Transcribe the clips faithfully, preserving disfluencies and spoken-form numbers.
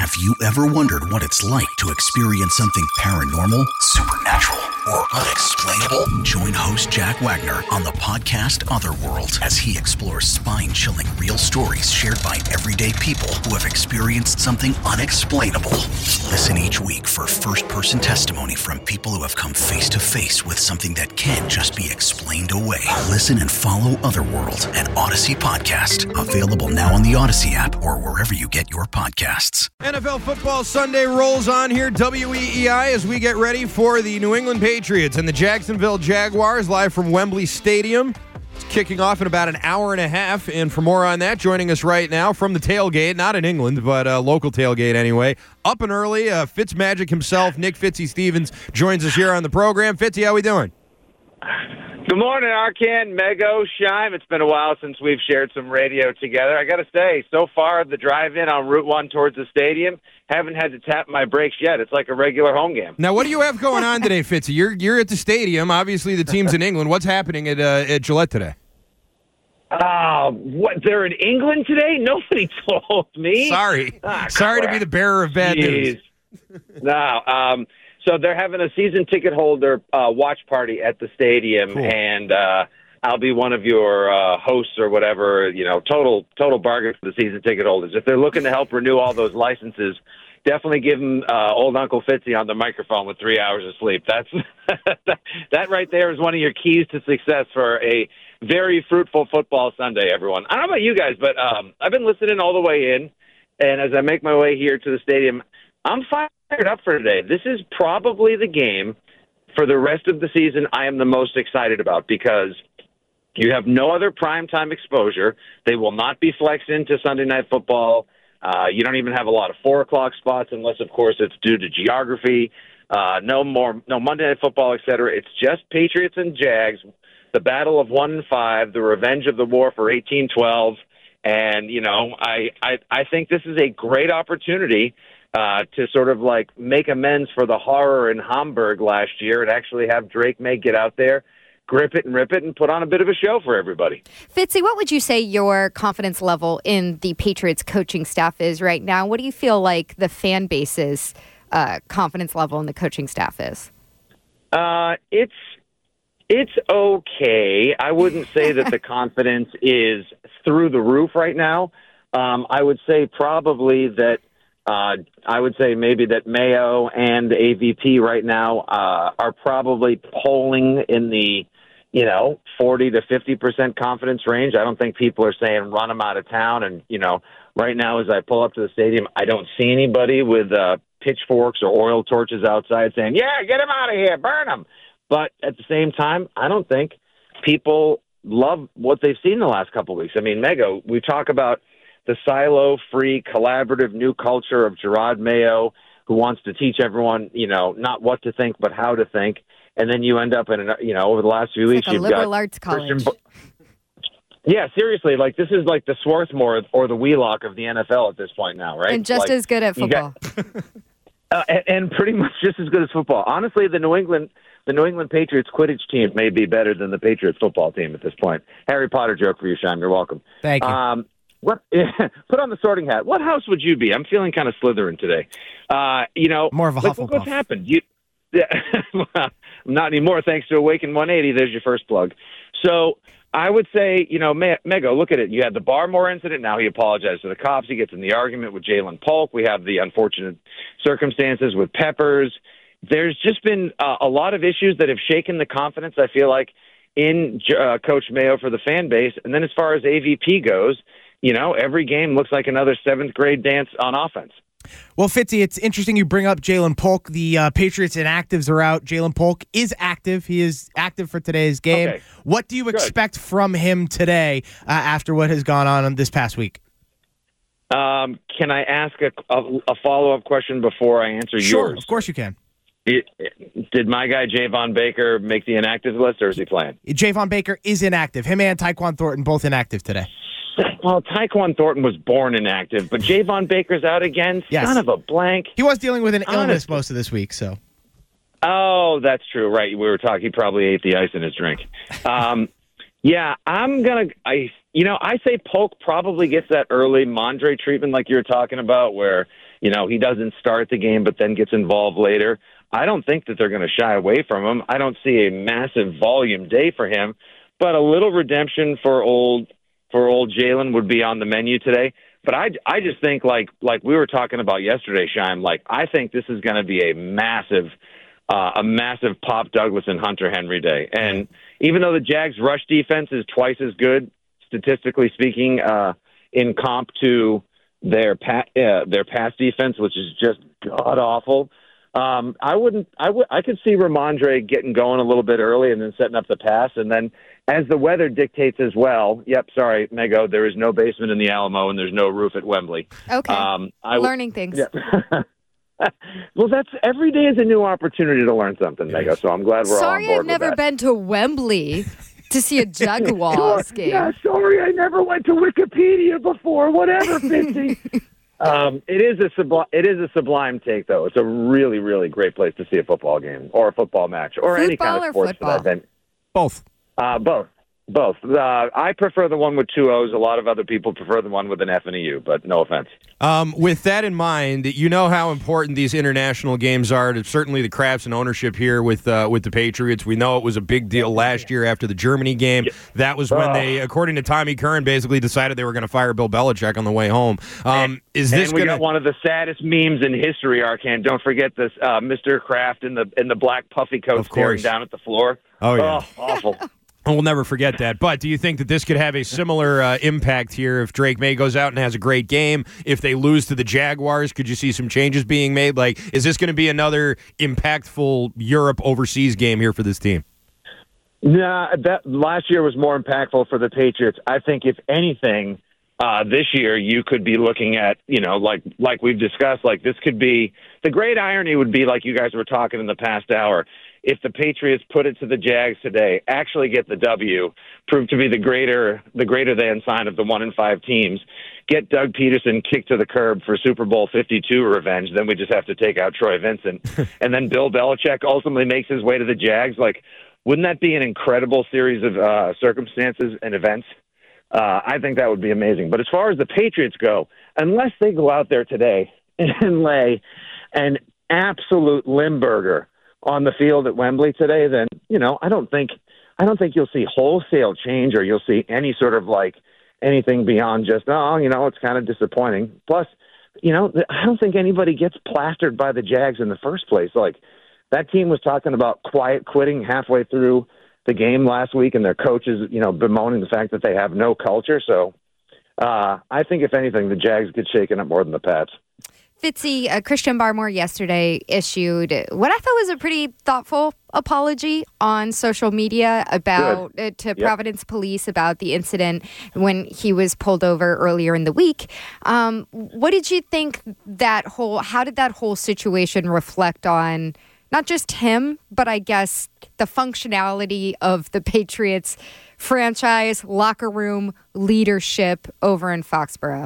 Have you ever wondered what it's like to experience something paranormal, supernatural, or unexplainable? Join host Jack Wagner on the podcast Otherworld as he explores spine-chilling real stories shared by everyday people who have experienced something unexplainable. Listen each week for first-person testimony from people who have come face-to-face with something that can't just be explained away. Listen and follow Otherworld, an Odyssey podcast. Available now on the Odyssey app or wherever you get your podcasts. N F L Football Sunday rolls on here, W E E I, as we get ready for the New England Patriots and the Jacksonville Jaguars live from Wembley Stadium. It's kicking off in about an hour and a half, and for more on that, joining us right now from the tailgate, not in England, but a local tailgate anyway, up and early, uh, Fitzmagic himself, Nick Fitzy Stevens, joins us here on the program. Fitzy, how we doing? Good morning, Arcan, Mego, Shime. It's been a while since we've shared some radio together. I got to say, so far, the drive-in on Route one towards the stadium, haven't had to tap my brakes yet. It's like a regular home game. Now, what do you have going on today, Fitzy? You're you're at the stadium. Obviously, the team's in England. What's happening at uh, at Gillette today? Oh, what? They're in England today? Nobody told me. Sorry. Ah, Sorry crap. to be the bearer of bad Jeez. news. no, um... So they're having a season ticket holder uh, watch party at the stadium, cool. and uh, I'll be one of your uh, hosts or whatever. You know, total total bargain for the season ticket holders. If they're looking to help renew all those licenses, definitely give them uh, old Uncle Fitzy on the microphone with three hours of sleep. That's that right there is one of your keys to success for a very fruitful football Sunday. Everyone, I don't know about you guys, but um, I've been listening all the way in, and as I make my way here to the stadium, I'm fired up for today. This is probably the game for the rest of the season I am the most excited about because you have no other primetime exposure. They will not be flexed into Sunday Night Football. Uh, you don't even have a lot of four o'clock spots unless, of course, it's due to geography. Uh, no more, no Monday Night Football, et cetera. It's just Patriots and Jags, the battle of one and five, the revenge of the war for eighteen twelve. And, you know, I, I, I think this is a great opportunity Uh, to sort of like make amends for the horror in Hamburg last year and actually have Drake May get out there, grip it and rip it, and put on a bit of a show for everybody. Fitzy, what would you say your confidence level in the Patriots coaching staff is right now? What do you feel like the fan base's uh, confidence level in the coaching staff is? Uh, it's it's okay. I wouldn't say that the confidence is through the roof right now. Um, I would say probably that Uh, I would say maybe that Mayo and A V P right now uh, are probably polling in the, you know, forty to fifty percent confidence range. I don't think people are saying run them out of town. And, you know, right now as I pull up to the stadium, I don't see anybody with uh, pitchforks or oil torches outside saying, yeah, get them out of here, burn them. But at the same time, I don't think people love what they've seen the last couple of weeks. I mean, Mego, we talk about the silo-free, collaborative new culture of Gerard Mayo, who wants to teach everyone, you know, not what to think, but how to think. And then you end up in, an, you know, over the last few it's weeks, like a you've liberal got arts college. Bo- yeah, seriously, like this is like the Swarthmore or the Wheelock of the N F L at this point now, right? And just like, as good at football. Got, uh, and, and pretty much just as good as football. Honestly, the New England, the New England Patriots Quidditch team may be better than the Patriots football team at this point. Harry Potter joke for you, Sean. You're welcome. Thank you. Um, What? Put on the sorting hat. What house would you be? I'm feeling kind of Slytherin today. Uh, you know, more of a like, Hufflepuff. What's happened? You, yeah, not anymore. Thanks to Awaken one eighty. There's your first plug. So I would say, you know, Me- Mego, look at it. You had the Barmore incident. Now he apologized to the cops. He gets in the argument with Jalen Polk. We have the unfortunate circumstances with Peppers. There's just been uh, a lot of issues that have shaken the confidence, I feel like, in uh, Coach Mayo for the fan base. And then as far as A V P goes, you know, every game looks like another seventh grade dance on offense. Well, Fitzy, it's interesting you bring up Jalen Polk. The uh, Patriots inactives are out. Jalen Polk is active. He is active for today's game. Okay. What do you Good. expect from him today uh, after what has gone on this past week? Um, can I ask a, a, a follow-up question before I answer Sure, yours? of course you can. It, did my guy Javon Baker make the inactive list, or is he playing? Javon Baker is inactive. Him and Tyquan Thornton both inactive today. Well, Tyquan Thornton was born inactive, but Javon Baker's out again. Yes. Son of a blank. He was dealing with an Honestly. illness most of this week, so. Oh, that's true. Right. We were talking. He probably ate the ice in his drink. Um, yeah, I'm going to, I, you know, I say Polk probably gets that early Mondre treatment like you were talking about where you know, he doesn't start the game but then gets involved later. I don't think that they're going to shy away from him. I don't see a massive volume day for him, but a little redemption for old for old Jalen would be on the menu today. But I, I just think, like like we were talking about yesterday, Shime, like I think this is going to be a massive uh, a massive Pop Douglas and Hunter Henry day. And even though the Jags' rush defense is twice as good, statistically speaking, uh, in comp to their pa- uh, their pass defense, which is just god awful. Um, I wouldn't. I would. I could see Ramondre getting going a little bit early and then setting up the pass, and then as the weather dictates as well. Yep. Sorry, Mego. There is no basement in the Alamo, and there's no roof at Wembley. Okay. Um, I w- Learning things. Yeah. Well, that's every day is a new opportunity to learn something, Mego. So I'm glad we're Sorry, all on board I've never with that. been to Wembley to see a Jaguars game. Yeah, sorry, I never went to Wikipedia before. Whatever, Fitzy. Um, it is a subli- it is a sublime take, though. It's a really, really great place to see a football game or a football match or Football any kind of or sports football? for that event. Both. Uh, both. Both. Uh, I prefer the one with two O's. A lot of other people prefer the one with an F and a U, but no offense. Um, with that in mind, you know how important these international games are to certainly the Krafts and ownership here with uh, with the Patriots. We know it was a big deal last year after the Germany game. That was when they, according to Tommy Curran, basically decided they were going to fire Bill Belichick on the way home. Um, and, is this and we gonna... got one of the saddest memes in history, Arcan. Don't forget this, uh, Mister Kraft in the in the black puffy coat Of staring course. down at the floor. Oh, yeah. Oh, awful. We'll never forget that. But do you think that this could have a similar uh, impact here if Drake May goes out and has a great game? If they lose to the Jaguars, could you see some changes being made? Like, is this going to be another impactful Europe overseas game here for this team? Nah, that last year was more impactful for the Patriots. I think, if anything, uh, this year you could be looking at, you know, like like we've discussed, like this could be the great irony would be, like you guys were talking in the past hour, if the Patriots put it to the Jags today, actually get the W, prove to be the greater the greater than sign of the one in five teams, get Doug Peterson kicked to the curb for Super Bowl fifty-two revenge, then we just have to take out Troy Vincent, and then Bill Belichick ultimately makes his way to the Jags. Like, wouldn't that be an incredible series of uh, circumstances and events? Uh, I think that would be amazing. But as far as the Patriots go, unless they go out there today and lay an absolute Limburger on the field at Wembley today, then, you know, I don't think I don't think you'll see wholesale change, or you'll see any sort of like anything beyond just, oh, you know, it's kind of disappointing. Plus, you know, I don't think anybody gets plastered by the Jags in the first place. Like, that team was talking about quiet quitting halfway through the game last week, and their coaches, you know, bemoaning the fact that they have no culture. So uh, I think, if anything, the Jags get shaken up more than the Pats. Fitzy, uh, Christian Barmore yesterday issued what I thought was a pretty thoughtful apology on social media about uh, to Yep. Providence Police about the incident when he was pulled over earlier in the week. Um, what did you think that whole? How did that whole situation reflect on not just him, but I guess the functionality of the Patriots franchise, locker room, leadership over in Foxborough?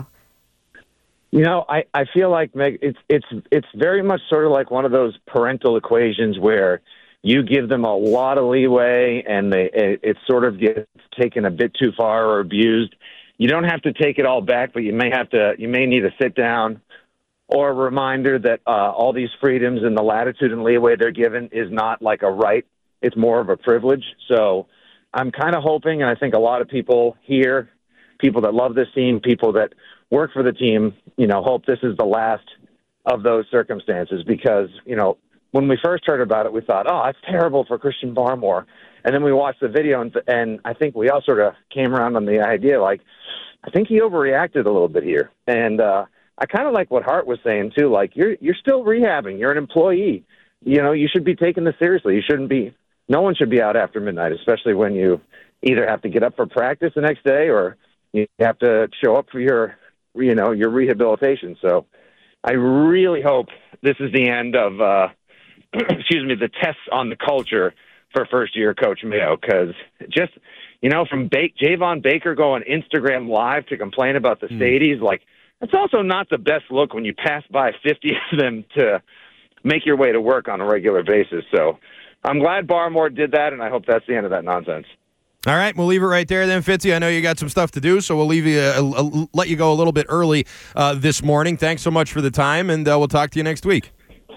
You know, I, I feel like, Meg, it's it's it's very much sort of like one of those parental equations where you give them a lot of leeway and they it, it sort of gets taken a bit too far or abused. You don't have to take it all back, but you may have to. You may need to sit down, or a reminder that uh, all these freedoms and the latitude and leeway they're given is not like a right. It's more of a privilege. So I'm kind of hoping, and I think a lot of people here, people that love this team, people that work for the team, you know, hope this is the last of those circumstances, because, you know, when we first heard about it, we thought, oh, that's terrible for Christian Barmore. And then we watched the video, and, and I think we all sort of came around on the idea, like, I think he overreacted a little bit here. And uh, I kind of like what Hart was saying, too. Like, you're you're still rehabbing. You're an employee. You know, you should be taking this seriously. You shouldn't be – no one should be out after midnight, especially when you either have to get up for practice the next day or you have to show up for your – you know, your rehabilitation. So I really hope this is the end of, uh, excuse me, the tests on the culture for first-year Coach Mayo, because just, you know, from ba- Javon Baker going Instagram Live to complain about the mm. Stadies, like, that's also not the best look when you pass by fifty of them to make your way to work on a regular basis. So I'm glad Barmore did that, and I hope that's the end of that nonsense. All right, we'll leave it right there then, Fitzy. I know you got some stuff to do, so we'll leave you, uh, uh, let you go a little bit early uh, this morning. Thanks so much for the time, and uh, we'll talk to you next week.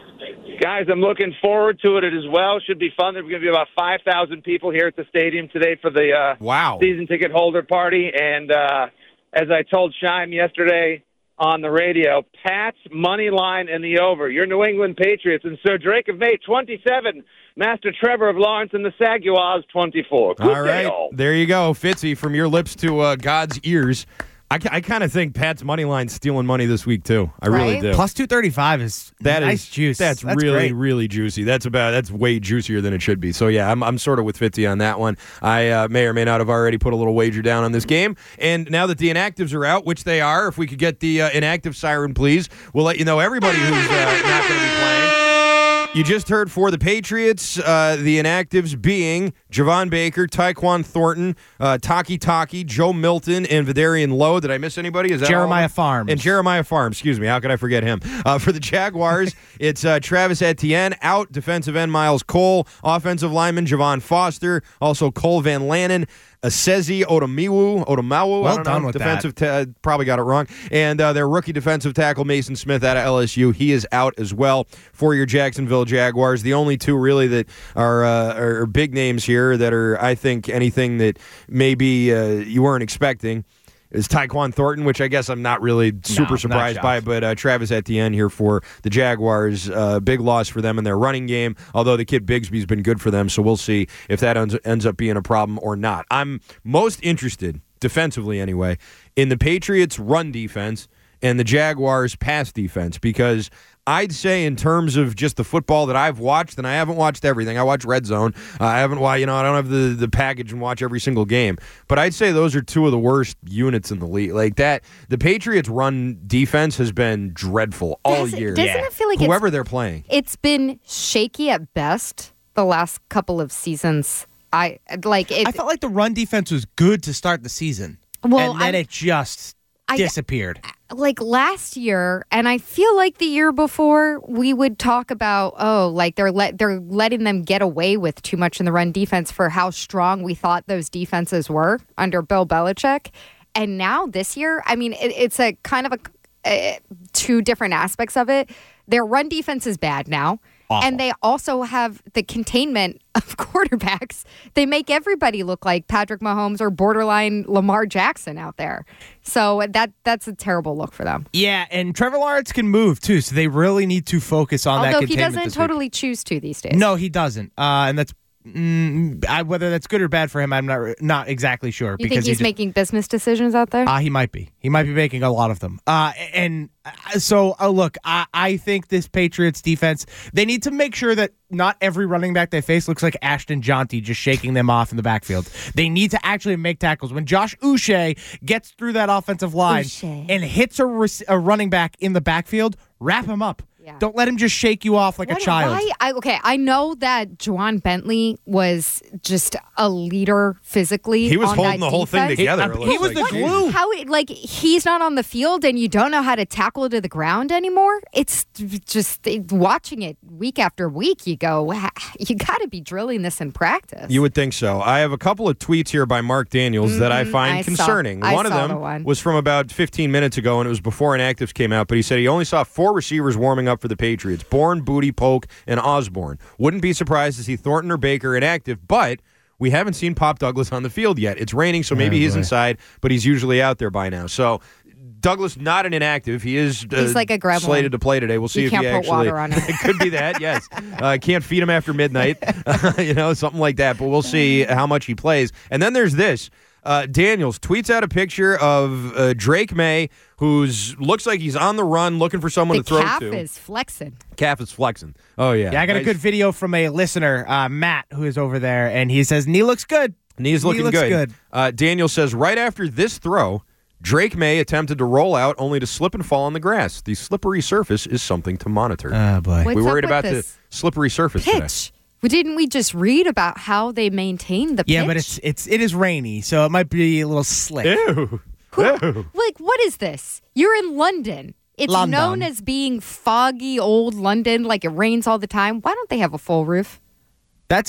Guys, I'm looking forward to it as well. Should be fun. There's going to be about five thousand people here at the stadium today for the uh, wow. season ticket holder party. And uh, as I told Shime yesterday on the radio, Pat's money line in the over. Your New England Patriots and Sir Drake of May, twenty-seven. Master Trevor of Lawrence and the Saguars, twenty-four. Good all right, all. There you go, Fitzy, from your lips to uh, God's ears. I, I kind of think Pat's money line's stealing money this week too. I Right? really do. Plus two thirty-five is That nice is juice. That's, That's really, great. really juicy. That's about that's way juicier than it should be. So yeah, I'm I'm sort of with Fitzy on that one. I uh, may or may not have already put a little wager down on this game. And now that the inactives are out, which they are, if we could get the uh, inactive siren, please, we'll let you know everybody who's uh, not going to be playing. You just heard for the Patriots, uh, the inactives being Javon Baker, Tyquan Thornton, uh, Taki Taki, Joe Milton, and Vidarian Lowe. Did I miss anybody? Is that Jeremiah all? Farms. And Jeremiah Farms, excuse me. How could I forget him? Uh, for the Jaguars, it's uh, Travis Etienne out, defensive end Miles Cole, offensive lineman Javon Foster, also Cole Van Lannen, Asezi Otomiwu, Otomawu, Well I don't done know, with defensive ta- probably got it wrong, and uh, their rookie defensive tackle Mason Smith out of L S U, he is out as well for your Jacksonville Jaguars. The only two really that are uh, are big names here that are, I think, anything that maybe uh, you weren't expecting is Tyquan Thornton, which I guess I'm not really super No, surprised not by, shocked. but uh, Travis Etienne here for the Jaguars. Uh, big loss for them in their running game, although the kid Bigsby's been good for them, so we'll see if that ends, ends up being a problem or not. I'm most interested, defensively anyway, in the Patriots' run defense and the Jaguars' pass defense, because I'd say in terms of just the football that I've watched, and I haven't watched everything. I watch Red Zone. Uh, I haven't watched, you know, I don't have the, the package and watch every single game. But I'd say those are two of the worst units in the league. Like that, the Patriots' run defense has been dreadful all Does- year. Doesn't it feel like Whoever it's, they're playing. it's been shaky at best the last couple of seasons? I like it. I felt like the run defense was good to start the season. Well, and then I'm- it just I- disappeared. like last year, and I feel like the year before, we would talk about, oh, like they're let they're letting them get away with too much in the run defense for how strong we thought those defenses were under Bill Belichick. And now this year, I mean, it, it's a kind of a uh, two different aspects of it. Their run defense is bad now. Awful. And they also have the containment of quarterbacks. They make everybody look like Patrick Mahomes or borderline Lamar Jackson out there. So that that's a terrible look for them. Yeah, and Trevor Lawrence can move too, so they really need to focus on that Although he containment doesn't this week. totally choose to these days. No, he doesn't, uh, and that's mm, I, whether that's good or bad for him. I'm not not exactly sure. You because think he he's just- making business decisions out there? Uh, he might be. He might be making a lot of them. Uh, and uh, so, uh, look, I, I think this Patriots defense, they need to make sure that not every running back they face looks like Ashton Jonty just shaking them off in the backfield. They need to actually make tackles. When Josh Uche gets through that offensive line Uche. and hits a, rec- a running back in the backfield, wrap him up. Yeah. Don't let him just shake you off like What- a child. Why? I, okay, I know that Juwan Bentley was just a leader physically. He was on holding that the whole thing defense. together. He- it he looks was like. the glue. How it, like he's not on the field and you don't know how to tackle to the ground anymore? It's just watching it week after week. You go, "Wow, you got to be drilling this in practice. You would think so. I have a couple of tweets here by Mark Daniels that I Mhm, find I saw- concerning. I one of saw them the one. was from about fifteen minutes ago, and it was before inactives came out, but he said he only saw four receivers warming up for the Patriots: Bourne, Booty, Polk, and Osborne. Wouldn't be surprised to see Thornton or Baker inactive, but we haven't seen Pop Douglas on the field yet. It's raining, so maybe Oh, he's boy. inside, but he's usually out there by now. So Douglas not an inactive. He is uh, He's like a gremlin. slated to play today. We'll see You if can't he put actually. water on him. It could be that. Yes, uh, can't feed him after midnight. you know, something like that. But we'll see how much he plays. And then there's this. Uh, Daniels tweets out a picture of uh, Drake May, who's looks like he's on the run, looking for someone the to throw calf to. is flexing. Calf is flexing. Oh yeah. Yeah, I got a Nice. good video from a listener, uh, Matt, who is over there, and he says knee looks good. Knee's looking looks good. good. Uh, Daniel says right after this throw, Drake May attempted to roll out only to slip and fall on the grass. The slippery surface is something to monitor. Oh boy. What's we up worried with about this the slippery surface today. pitch? Well, didn't we just read about how they maintain the Yeah, pitch? but it's it's it is rainy, so it might be a little slick. Ew. Who, Ew. like, what is this? You're in London. It's London. known as being foggy old London, like it rains all the time. Why don't they have a full roof? That's a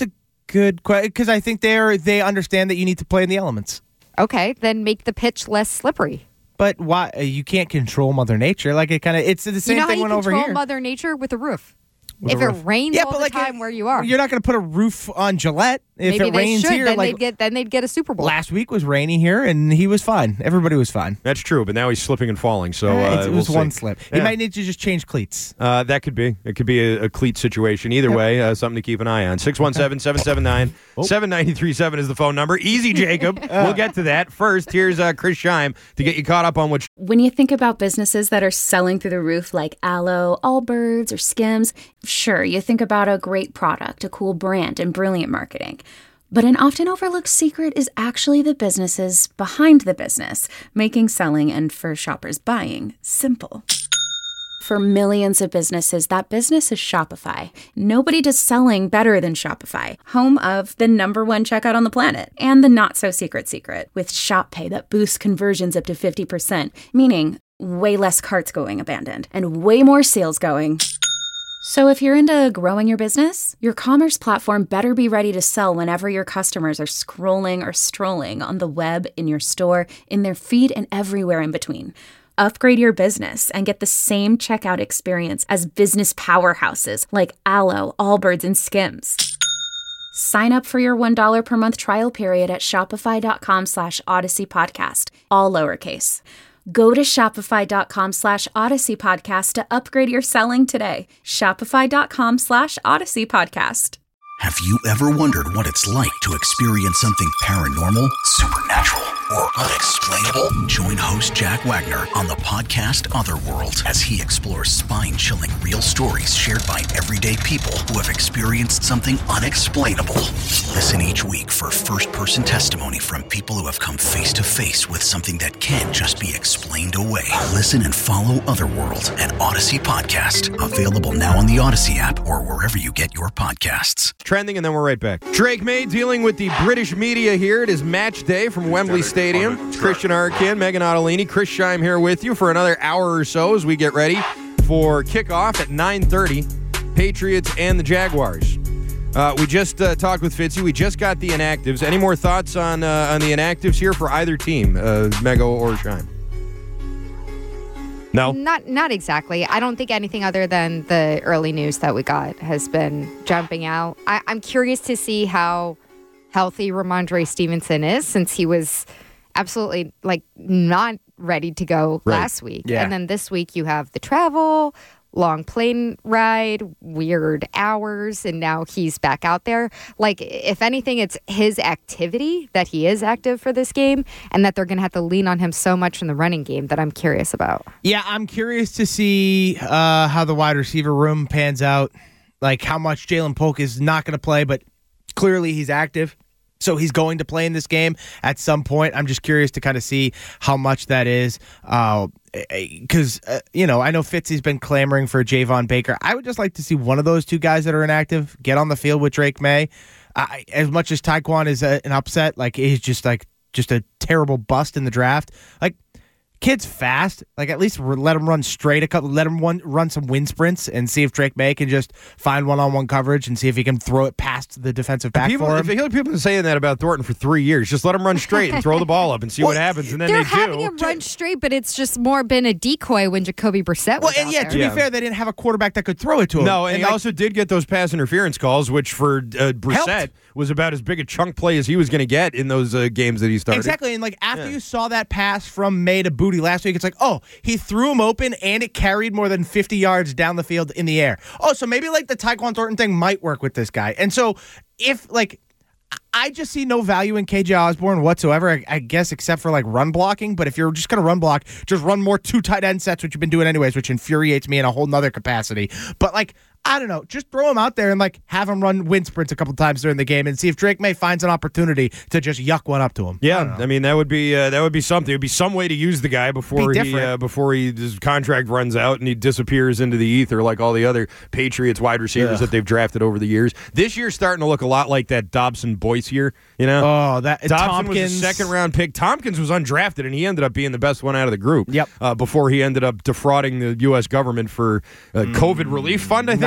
good question because I think they're they understand that you need to play in the elements. Okay, then make the pitch less slippery. But why you can't control Mother Nature? Like it kind of it's the same you know thing how when you over control here. Mother Nature with a roof. With if a it roof. rains yeah, all but the like time it, where you are, you're not going to put a roof on Gillette if maybe it they rains should. here. Then like they'd get then they'd get a Super Bowl. last week was rainy here, and he was fine. Everybody was fine. That's true, but now he's slipping and falling. So Uh, uh, it we'll was see. one slip. He Yeah. might need to just change cleats. Uh, that could be. It could be a, a cleat situation. Either way, uh, something to keep an eye on. six one seven, seven seven nine, seven nine three seven is the phone number. Easy, Jacob. We'll get to that. First, here's uh, Chris Scheim to get you caught up on what When you think about businesses that are selling through the roof like Aloe, Allbirds, or Skims, sure, you think about a great product, a cool brand, and brilliant marketing. But an often overlooked secret is actually the businesses behind the business, making selling and for shoppers buying simple. For millions of businesses, that business is Shopify. Nobody does selling better than Shopify, home of the number one checkout on the planet and the not-so-secret secret with Shop Pay that boosts conversions up to fifty percent, meaning way less carts going abandoned and way more sales going. So if you're into growing your business, your commerce platform better be ready to sell whenever your customers are scrolling or strolling on the web, in your store, in their feed, and everywhere in between. Upgrade your business and get the same checkout experience as business powerhouses like Aloe, Allbirds, and Skims. Sign up for your one dollar per month trial period at shopify.com slash Odyssey Podcast, all lowercase. Go to shopify.com slash Odyssey Podcast to upgrade your selling today. Shopify.com slash Odyssey Podcast. Have you ever wondered what it's like to experience something paranormal, supernatural, or unexplainable? Join host Jack Wagner on the podcast Otherworld as he explores spine-chilling real stories shared by everyday people who have experienced something unexplainable. Listen each week for first-person testimony from people who have come face-to-face with something that can't just be explained away. Listen and follow Otherworld, an Odyssey podcast. Available now on the Odyssey app or wherever you get your podcasts. trending, and then we're right back. Drake May dealing with the British media here. It is match day from Wembley Stadium. Christian Arkin, Megan Ottolini, Chris Scheim here with you for another hour or so as we get ready for kickoff at nine thirty. Patriots and the Jaguars. Uh, we just uh, talked with Fitzy. We just got the inactives. Any more thoughts on uh, on the inactives here for either team, uh, Mego or Scheim? No? Not not exactly. I don't think anything other than the early news that we got has been jumping out. I, I'm curious to see how healthy Ramondre Stevenson is, since he was absolutely like not ready to go Right. last week. Yeah. And then this week you have the travel, long plane ride, weird hours, and now he's back out there. Like, if anything, it's his activity that he is active for this game, and that they're going to have to lean on him so much in the running game that I'm curious about. Yeah, I'm curious to see uh, how the wide receiver room pans out. Like how much Jalen Polk is not going to play, but clearly he's active. So he's going to play in this game at some point. I'm just curious to kind of see how much that is. Because, uh, uh, you know, I know Fitzy's been clamoring for Javon Baker. I would just like to see one of those two guys that are inactive get on the field with Drake May. Uh, as much as Tyquan is a, an upset, like he's just like just a terrible bust in the draft. Like, kid's fast. Like, at least let him run straight a couple. Let him run, run some wind sprints and see if Drake May can just find one-on-one coverage and see if he can throw it past the defensive back People, for I him. feel like people have been saying that about Thornton for three years. Just let him run straight and throw the ball up and see what happens. And then They're they having do. him run straight, but it's just more been a decoy when Jacoby Brissett was Well, and out yeah, there. to Yeah. be fair, they didn't have a quarterback that could throw it to him. No, and, he like, also did get those pass interference calls, which for uh, Brissett Helped. was about as big a chunk play as he was going to get in those uh, games that he started. Exactly, and like after Yeah. you saw that pass from May to Booty last week, it's like, oh, he threw him open and it carried more than fifty yards down the field in the air. Oh, so maybe like the Tyquan Thornton thing might work with this guy. And so if like I just see no value in K J Osborne whatsoever, I, I guess, except for like run blocking. But if you're just going to run block, just run more two tight end sets, which you've been doing anyways, which infuriates me in a whole nother capacity. But like, I don't know, just throw him out there and like have him run wind sprints a couple times during the game and see if Drake May finds an opportunity to just yuck one up to him. Yeah, I, I mean that would be uh, that would be something. It would be some way to use the guy before Be he different. uh, before he his contract runs out and he disappears into the ether like all the other Patriots wide receivers Ugh. that they've drafted over the years. This year's starting to look a lot like that Dobson Boyce year. You know, Oh, that Dobson Tompkins was a second round pick. Tompkins was undrafted, and he ended up being the best one out of the group. Yep. Uh, before he ended up defrauding the U S government for uh, COVID relief fund, I think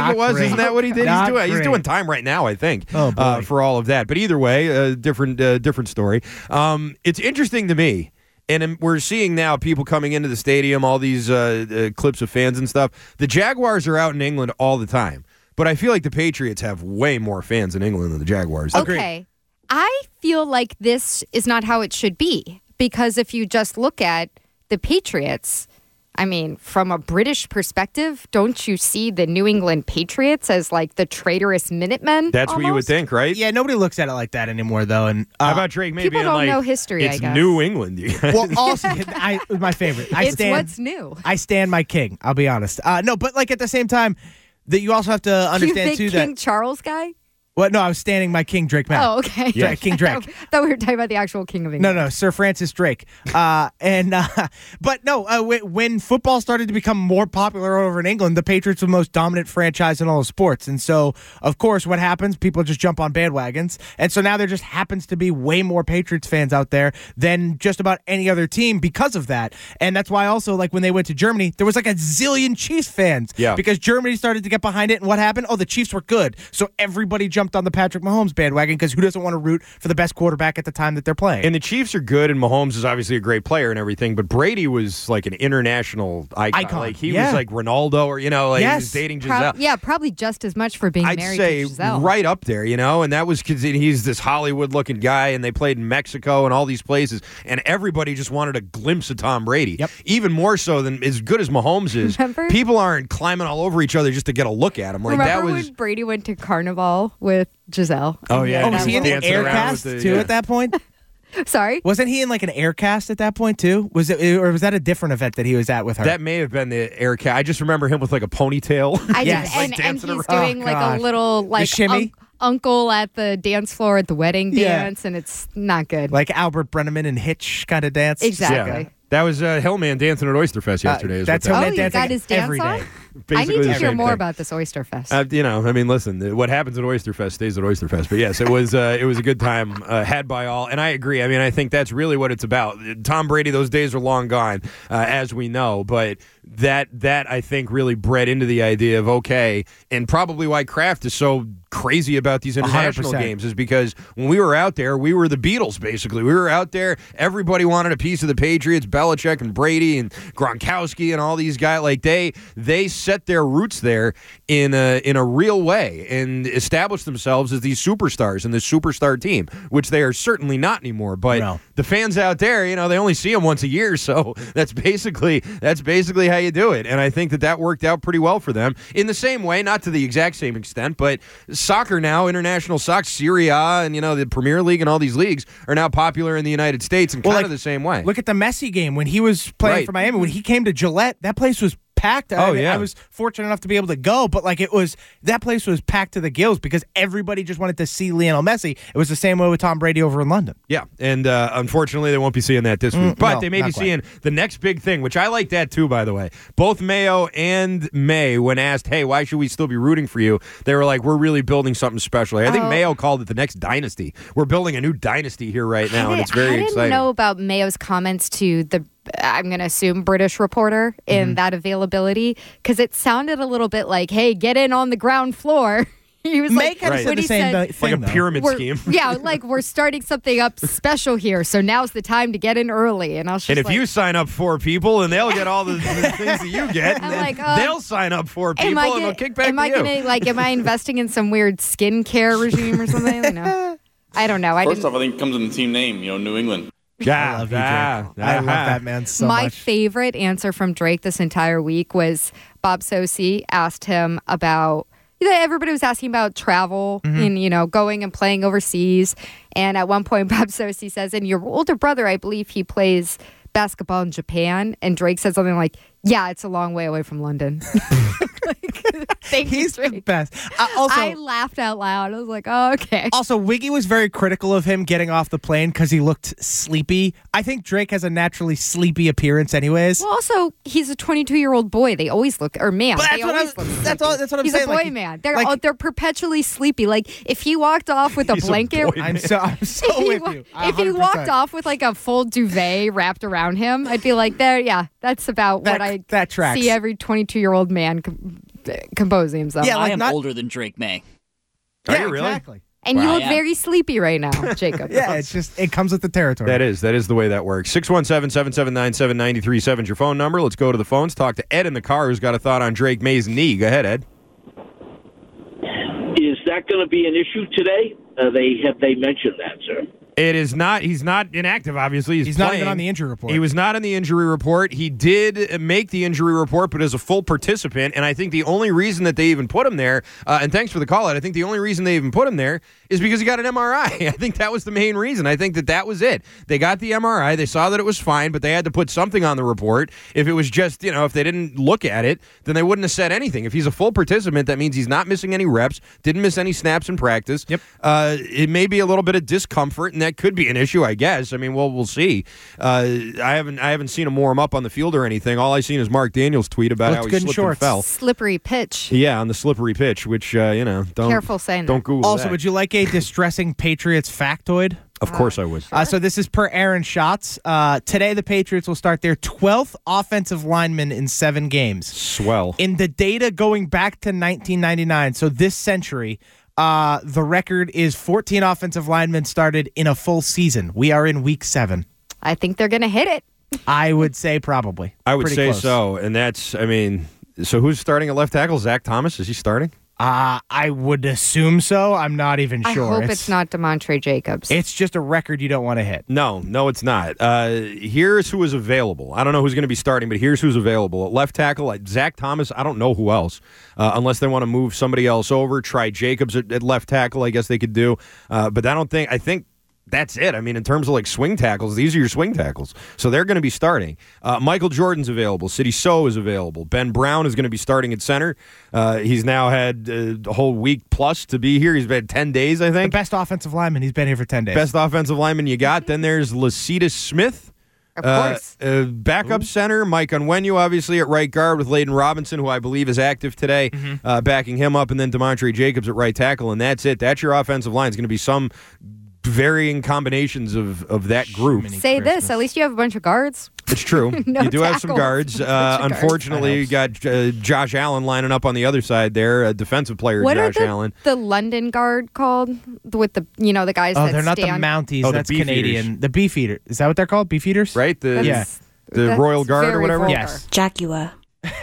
think Not it was. great. Isn't that what he did? Not He's doing. He's great. doing time right now, I think. Oh, boy. Uh, for all of that. But either way, a different, uh, different story. Um, it's interesting to me. And we're seeing now people coming into the stadium, all these uh, uh, clips of fans and stuff. The Jaguars are out in England all the time. But I feel like the Patriots have way more fans in England than the Jaguars. Okay. I feel like this is not how it should be. Because if you just look at the Patriots, I mean, from a British perspective, don't you see the New England Patriots as like the traitorous Minutemen? That's what you would almost? think, right? Yeah, nobody looks at it like that anymore, though. And uh, How about Drake maybe people being don't like, know history, I it's guess. New England. you guys. well, also, I it was my favorite. I It's stand, what's new. I stand my king. I'll be honest. Uh, no, but like at the same time, that you also have to You understand big too King that. Charles guy? Well, no, I was standing my king, Drake May. Oh, okay. Yeah, King Drake. I thought we were talking about the actual King of No, England. no, Sir Francis Drake. Uh, and uh, but no, uh, w- when football started to become more popular over in England, the Patriots were the most dominant franchise in all of sports. And so, of course, what happens? People just jump on bandwagons. And so now there just happens to be way more Patriots fans out there than just about any other team because of that. And that's why also, like when they went to Germany, there was like a zillion Chiefs fans. Yeah. Because Germany started to get behind it. And what happened? Oh, the Chiefs were good. So everybody jumped on the Patrick Mahomes bandwagon because who doesn't want to root for the best quarterback at the time that they're playing? And the Chiefs are good, and Mahomes is obviously a great player and everything, but Brady was like an international icon. Icon, Like he yeah. was like Ronaldo, or, you know, like he Yes. was dating Prob- Giselle. yeah, probably just as much for being I'd married say to Giselle. right up there, you know, and that was because he's this Hollywood-looking guy, and they played in Mexico and all these places, and everybody just wanted a glimpse of Tom Brady. Yep. Even more so than as good as Mahomes is. Remember? People aren't climbing all over each other just to get a look at him. Like Remember that was. when Brady went to Carnival with Giselle? Oh, yeah. Oh, was he in the Dancing air around cast with the- too yeah. at that point? Sorry? Wasn't he in like an air cast at that point too? Was it, or was that a different event that he was at with her? That may have been the air cat. I just remember him with like a ponytail. I Yes. just, Like and, and dancing he's around. doing Oh, like gosh. a little like shimmy? unc- uncle at the dance floor at the wedding Yeah. dance, and it's not good. like Albert Brenneman and Hitch kind of dance. Exactly. Yeah. That was uh, Hellman dancing at Oyster Fest yesterday. is that's what how that Oh, they you dance got his dance every on? day. I basically need the to hear same more thing. about this Oyster Fest. Uh, you know, I mean, listen, what happens at Oyster Fest stays at Oyster Fest. But yes, it was uh, it was a good time uh, had by all, and I agree. I mean, I think that's really what it's about. Tom Brady, those days are long gone, uh, as we know. But that that I think really bred into the idea of okay, and probably why Kraft is so crazy about these one hundred international percent. games is because when we were out there, we were the Beatles. Basically, we were out there. Everybody wanted a piece of the Patriots. Belichick and Brady and Gronkowski and all these guys. Like they they set their roots there in a in a real way and established themselves as these superstars and this superstar team, which they are certainly not anymore. But No. the fans out there, you know, they only see them once a year, so that's basically that's basically how you do it. And I think that that worked out pretty well for them. In the same way, not to the exact same extent, but soccer now, international soccer, Serie A, and you know the Premier League and all these leagues are now popular in the United States in Well, kind like, of the same way. Look at the Messi game when he was playing Right. for Miami. When he came to Gillette, that place was packed. I Oh, mean, yeah. I was fortunate enough to be able to go, but like it was that place was packed to the gills because everybody just wanted to see Lionel Messi. It was the same way with Tom Brady over in London. Yeah, and uh, unfortunately, they won't be seeing that this week. But no, they may not be quite. seeing the next big thing, which I like that too, by the way. Both Mayo and May, when asked, hey, why should we still be rooting for you? They were like, we're really building something special. I think Oh. Mayo called it the next dynasty. We're building a new dynasty here right now, and I it's very didn't exciting. know about Mayo's comments to the, I'm going to assume, British reporter in Mm-hmm. that availability, because it sounded a little bit like, hey, get in on the ground floor. He was May like, kind of Right. said when the he same said, th- thing, like a though. pyramid we're, scheme. yeah, like we're starting something up special here, so now's the time to get in early. And I was just And if like, you sign up four people, and they'll get all the, the things that you get, and I'm then like, uh, they'll sign up four people, am I and gonna, they'll kick back am to I you. gonna like, am I investing in some weird skincare regime or something? No. I don't know. I First didn't. off, I think it comes in the team name, you know, New England. Yeah, I love you, ah, Drake. I love ah. that man so My much. favorite answer from Drake this entire week was Bob Sosi asked him about. You know, everybody was asking about travel Mm-hmm. and, you know, going and playing overseas. And at one point, Bob Sosi says, and your older brother, I believe he plays basketball in Japan. And Drake said something like, yeah, it's a long way away from London. Like, thank you, He's the Drake. best. Uh, also, I laughed out loud. I was like, oh, okay. Also, Wiggy was very critical of him getting off the plane because he looked sleepy. I think Drake has a naturally sleepy appearance, anyways. Well, also, he's a twenty-two-year-old boy. They always look, or man, But they that's what always I'm- look. that's sleepy. all- that's what I'm he's saying, a boy like, man. They're like- all, they're perpetually sleepy. Like if he walked off with a He's a blanket, boy I'm so I'm so if, he, with wa- you. if he one hundred walked percent. off with like a full duvet wrapped around him, I'd be like, there, yeah, that's about That- what I that tracks. see every twenty-two-year-old man c- composing himself. Yeah, I like am not- older than Drake May. Are yeah, you really? exactly. And you Right. look Yeah. very sleepy right now, Jacob. Yeah, it's just it comes with the territory. That is. That is the way that works. six one seven, seven seven nine, seven nine three seven is your phone number. Let's go to the phones. Talk to Ed in the car who's got a thought on Drake May's knee. Go ahead, Ed. Is that going to be an issue today? Uh, they have they mentioned that, sir? It is not. He's not inactive, obviously. He's, He's not playing. even on the injury report. He was not on the injury report. He did make the injury report, but as a full participant. And I think the only reason that they even put him there, uh, and thanks for the call out, I think the only reason they even put him there is because he got an M R I. I think that was the main reason. I think that that was it. They got the M R I. They saw that it was fine, but they had to put something on the report. If it was just, you know, if they didn't look at it, then they wouldn't have said anything. If he's a full participant, that means he's not missing any reps, didn't miss any snaps in practice. Yep. Uh, it may be a little bit of discomfort, and that could be an issue, I guess. I mean, well, we'll see. Uh, I haven't I haven't seen him warm up on the field or anything. All I've seen is Mark Daniels tweet about Looked how he good in slipped shorts. and fell. Slippery pitch. Yeah, on the slippery pitch, which, uh, you know, don't, Careful saying don't that. Google Also, that. would you like a distressing Patriots factoid? Of course I would. Uh, so this is per Aaron Schatz. Uh, today, the Patriots will start their twelfth offensive lineman in seven games. Swell. In the data going back to nineteen ninety-nine, so this century, uh, the record is fourteen offensive linemen started in a full season. We are in week seven. I think they're going to hit it. I would say probably. I would Pretty say close. so. And that's, I mean, so who's starting at left tackle? Zach Thomas? Is he starting? Uh, I would assume so. I'm not even I sure. hope it's, not DeMontre Jacobs. It's just a record you don't want to hit. No, no, it's not. Uh, here's who is available. I don't know who's going to be starting, but here's who's available. At left tackle, at Zach Thomas, I don't know who else. Uh, unless they want to move somebody else over, try Jacobs at, at left tackle, I guess they could do. Uh, but I don't think, I think that's it. I mean, in terms of like swing tackles, these are your swing tackles. So they're going to be starting. Uh, Michael Jordan's available. City So is available. Ben Brown is going to be starting at center. Uh, he's now had uh, a whole week plus to be here. He's been ten days, I The think. best offensive lineman. He's been here for ten days. Best offensive lineman you got. Then there's Lecitus Smith. Of Uh, course. uh, backup center, Mike Onwenu, obviously, at right guard with Layden Robinson, who I believe is active today, Mm-hmm. uh, backing him up, and then DeMontre Jacobs at right tackle, and that's it. That's your offensive line. It's going to be some varying combinations of, of that group. Say this, at least you have a bunch of guards. It's true. No you do have some tackles. guards. Bunch Uh, of guards. unfortunately, you got uh, Josh Allen lining up on the other side there, a defensive player, What Josh are the, Allen. the London guard called? With the, you know, the guys Oh, that they're not the stand. Mounties. Oh, the That's Beefeaters. Canadian. The Beefeater. Is that what they're called? Beefeaters? Right? The, That's- the that's Royal Guard or very whatever? vulgar. Yes. Jaguar.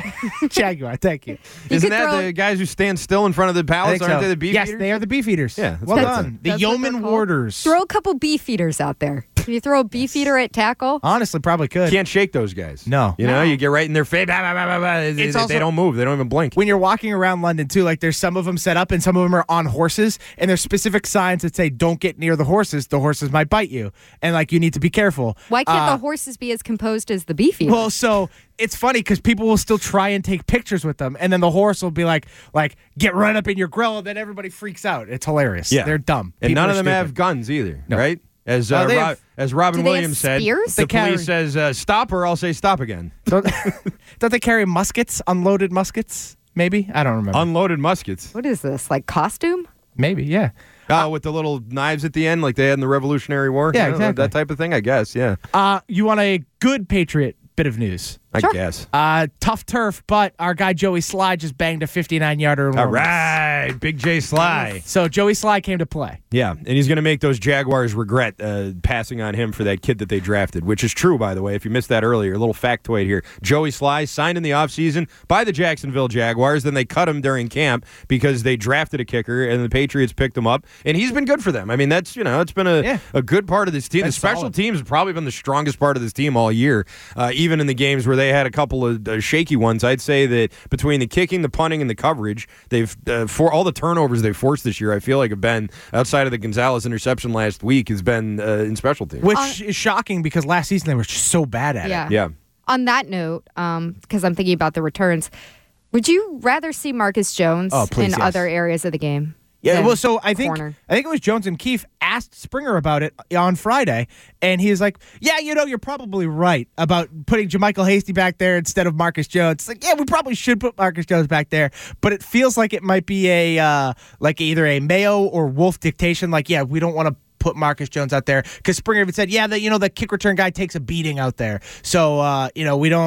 Jaguar. Thank you. You Isn't could that throw- the guys who stand still in front of the I palace? think Aren't so. they the beef yes, eaters? they are the Beefeaters. Yeah, that's well what done. I'm The That's what they're Yeoman called. Warders. Throw a couple beef eaters out there. Can you throw a beef eater at tackle? Honestly, probably could. Can't shake those guys. No. You know, No. you get right in their face. Blah, blah, blah, blah, blah. They, It's they also- don't move. They don't even blink. When you're walking around London too, like there's some of them set up and some of them are on horses, and there's specific signs that say "Don't get near the horses. The horses might bite you," and like you need to be careful. Why can't Uh, the horses be as composed as the beef eater? Well, so it's funny because people will still try and take pictures with them, and then the horse will be like, like get run up in your grill, and then everybody freaks out. It's hilarious. Yeah. They're dumb. And People none are of them stupid. have guns either, No. right? As Oh, uh, they Ro- have- as Robin Do they have Williams said, spears? the They carry- police says uh, stop or I'll say stop again. Don't, don't they carry muskets, unloaded muskets? Maybe I don't remember. Unloaded muskets. What is this, like costume? Maybe, yeah. Oh, with the little knives at the end, like they had in the Revolutionary War. Yeah, You know, exactly. That type of thing, I guess. Yeah, Uh, you want a good Patriot bit of news? I Sure. guess. Uh, tough turf, but our guy Joey Sly just banged a fifty-nine yarder. All right, Big J Sly. So Joey Sly came to play. Yeah, and he's going to make those Jaguars regret uh, passing on him for that kid that they drafted, which is true, by the way. If you missed that earlier, a little factoid here. Joey Sly signed in the offseason by the Jacksonville Jaguars. Then they cut him during camp because they drafted a kicker, and the Patriots picked him up. And he's been good for them. I mean, that's, you know, it's been a, Yeah. a good part of this team. That's the special solid. teams have probably been the strongest part of this team all year. Uh, even in the games where they had a couple of uh, shaky ones, I'd say that between the kicking, the punting, and the coverage, they've uh, for all the turnovers they've forced this year, I feel like have been, outside of the Gonzalez interception last week, has been uh, in special teams. Which is shocking because last season they were just so bad at Yeah. it. Yeah. On that note, um, because I'm thinking about the returns, would you rather see Marcus Jones Oh, please, in yes. other areas of the game? Yeah, than well, so I think corner? I think it was Jones and Keefe asked Springer about it on Friday, and he's like, "Yeah, you know, you're probably right about putting JaMychal Hasty back there instead of Marcus Jones." It's like, yeah, we probably should put Marcus Jones back there, but it feels like it might be a uh, like either a Mayo or Wolf dictation. Like, yeah, we don't want to put Marcus Jones out there because Springer even said, "Yeah, the you know the kick return guy takes a beating out there, so uh, you know we don't."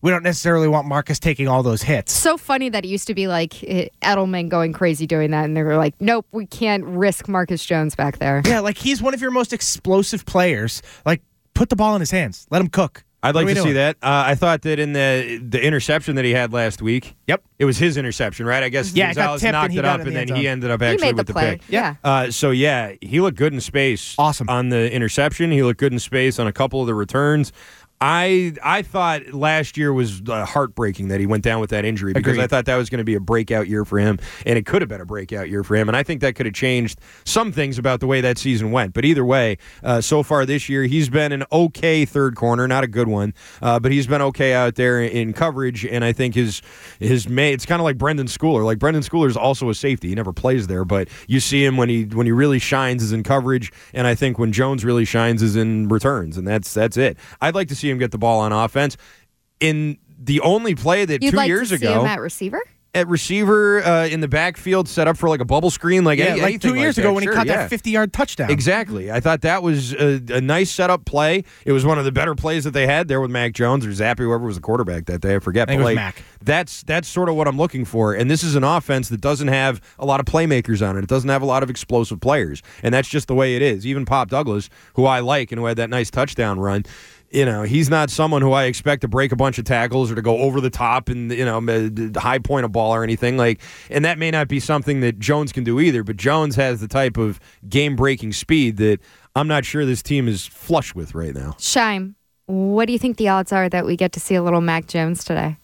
we don't necessarily want Marcus taking all those hits. So funny that it used to be like eh, Edelman going crazy doing that, and they were like, nope, we can't risk Marcus Jones back there. Yeah, like he's one of your most explosive players. Like, put the ball in his hands. Let him cook. I'd like What are to we see doing? that. Uh, I thought that in the the interception that he had last week, Yep. it was his interception, right? I guess Yeah, it got Gonzalez tipped and knocked he it got up, it in and the then end he zone. ended up He actually made the with the play. pick. Yeah. Uh, so, yeah, he looked good in space. Awesome. On the interception. He looked good in space on a couple of the returns. I I thought last year was uh, heartbreaking that he went down with that injury because Agreed. I thought that was going to be a breakout year for him, and it could have been a breakout year for him, and I think that could have changed some things about the way that season went. But either way, uh, so far this year, he's been an okay third corner, not a good one, uh, but he's been okay out there in coverage, and I think his his may it's kind of like Brendan Schooler. Like Brendan Schooler is also a safety; he never plays there, but you see him when he when he really shines is in coverage, and I think when Jones really shines is in returns, and that's that's it. I'd like to see him get the ball on offense. In the only play that You'd two like years to see ago him at receiver? at receiver uh, in the backfield set up for like a bubble screen, like Yeah, any, like anything two years like ago that. when Sure, he caught yeah. that fifty-yard touchdown. Exactly. I thought that was a, a nice setup play. It was one of the better plays that they had there with Mac Jones or Zappy, whoever was the quarterback that day. I forget. I think but it was like, Mac. That's that's sort of what I'm looking for. And this is an offense that doesn't have a lot of playmakers on it. It doesn't have a lot of explosive players, and that's just the way it is. Even Pop Douglas, who I like and who had that nice touchdown run. You know, he's not someone who I expect to break a bunch of tackles or to go over the top and, you know, high point a ball or anything. Like, and that may not be something that Jones can do either, but Jones has the type of game-breaking speed that I'm not sure this team is flush with right now. Shime, what do you think the odds are that we get to see a little Mac Jones today?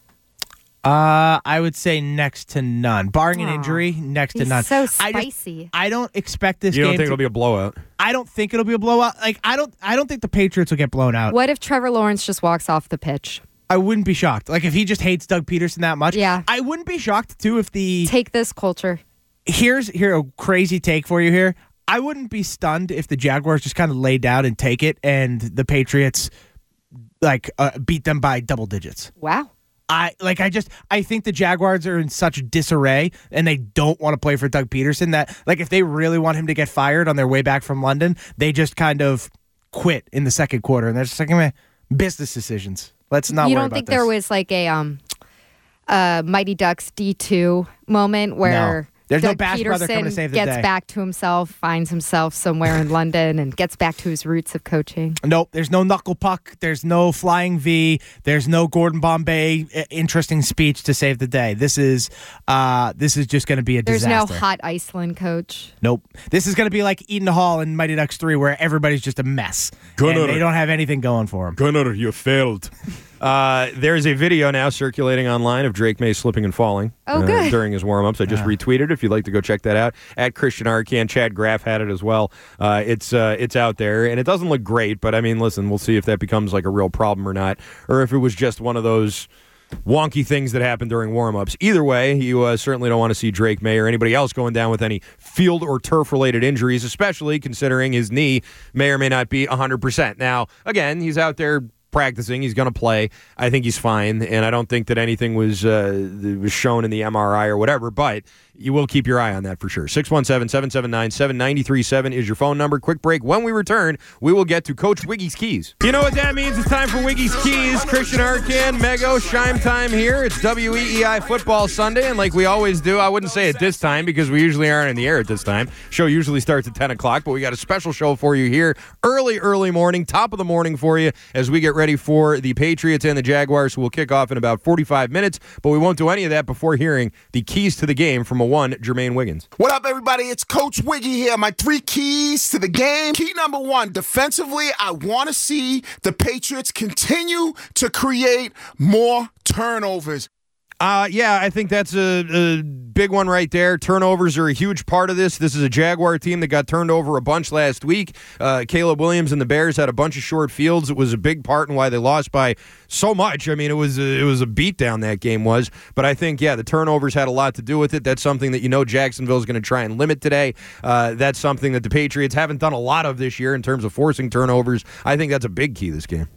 Uh, I would say next to none. Barring an Aw. injury, next to He's none. so I just- spicy. I don't expect this You don't game think to it'll be a blowout? I don't think it'll be a blowout. Like I don't I don't think the Patriots will get blown out. What if Trevor Lawrence just walks off the pitch? I wouldn't be shocked. Like if he just hates Doug Peterson that much. Yeah. I wouldn't be shocked too if the Take this culture. here's here a crazy take for you here. I wouldn't be stunned if the Jaguars just kind of lay down and take it and the Patriots like uh, beat them by double digits. Wow. I like I just I think the Jaguars are in such disarray and they don't want to play for Doug Peterson that like if they really want him to get fired on their way back from London, they just kind of quit in the second quarter and they're just like meh, business decisions. Let's not You worry don't about think this. there was like a um uh Mighty Ducks D two moment where No. There's no Doug Bash brother Peterson coming to save the gets day. back to himself, finds himself somewhere in London and gets back to his roots of coaching? Nope, there's no knuckle puck. There's no flying V. There's no Gordon Bombay uh, interesting speech to save the day. This is uh, this is just going to be a There's disaster. no hot Iceland coach. Nope. This is going to be like Eden Hall in Mighty Ducks three where everybody's just a mess. Gunnar. And they don't have anything going for them. Gunnar, you failed. Uh, there's a video now circulating online of Drake May slipping and falling Oh, uh, good. during his warm-ups. I just retweeted. If you'd like to go check that out, at Christian Arcan, Chad Graff had it as well. Uh, it's uh, it's out there, and it doesn't look great. But I mean, listen, we'll see if that becomes like a real problem or not, or if it was just one of those wonky things that happen during warm-ups. Either way, you uh, certainly don't want to see Drake May or anybody else going down with any field or turf-related injuries, especially considering his knee may or may not be one hundred percent. Now, again, he's out there practicing. He's going to play. I think he's fine, and I don't think that anything was uh, that was shown in the M R I or whatever, but you will keep your eye on that for sure. six one seven, seven seven nine, seven nine three seven is your phone number. Quick break. When we return, we will get to Coach Wiggy's Keys. You know what that means? It's time for Wiggy's Keys. Christian Arcan, Mego, Shime time here. It's W E E I Football Sunday, and like we always do, I wouldn't say at this time because we usually aren't in the air at this time. Show usually starts at ten o'clock, but we got a special show for you here early, early morning, top of the morning for you as we get ready for the Patriots and the Jaguars, who will kick off in about forty-five minutes, but we won't do any of that before hearing the keys to the game from a one, Jermaine Wiggins. What up, everybody? It's Coach Wiggy here. My three keys to the game. Key number one, defensively, I want to see the Patriots continue to create more turnovers. Uh, yeah, I think that's a, a big one right there. Turnovers are a huge part of this. This is a Jaguar team that got turned over a bunch last week. Uh, Caleb Williams and the Bears had a bunch of short fields. It was a big part in why they lost by so much. I mean, it was a, it was a beatdown, that game was. But I think, yeah, the turnovers had a lot to do with it. That's something that you know Jacksonville is going to try and limit today. Uh, that's something that the Patriots haven't done a lot of this year in terms of forcing turnovers. I think that's a big key this game.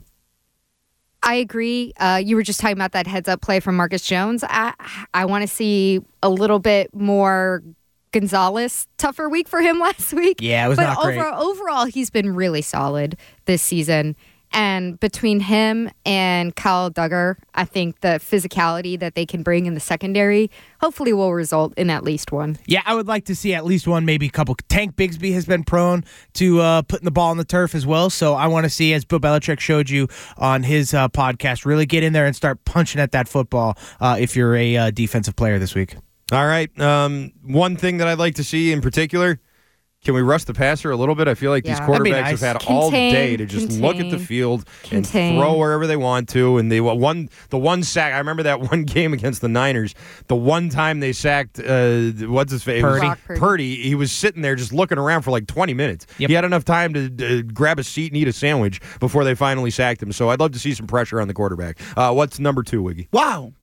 I agree. Uh, you were just talking about that heads-up play from Marcus Jones. I I want to see a little bit more Gonzalez. Tougher week for him last week. Yeah, it was but not great. overall, overall, he's been really solid this season. And between him and Kyle Duggar, I think the physicality that they can bring in the secondary hopefully will result in at least one. Yeah, I would like to see at least one, maybe a couple. Tank Bigsby has been prone to uh, putting the ball on the turf as well. So I want to see, as Bill Belichick showed you on his uh, podcast, really get in there and start punching at that football uh, if you're a uh, defensive player this week. All right. Um, one thing that I'd like to see in particular, can we rush the passer a little bit? I feel like Yeah. these That'd be quarterbacks nice. have had Contain, all day to just look at the contain, field contain. and throw wherever they want to. And they one the one sack. I remember that one game against the Niners. The one time they sacked uh, what's his face? Purdy. Brock Purdy. Purdy. He was sitting there just looking around for like twenty minutes. Yep. He had enough time to uh, grab a seat and eat a sandwich before they finally sacked him. So I'd love to see some pressure on the quarterback. Uh, what's number two, Wiggy? Wow.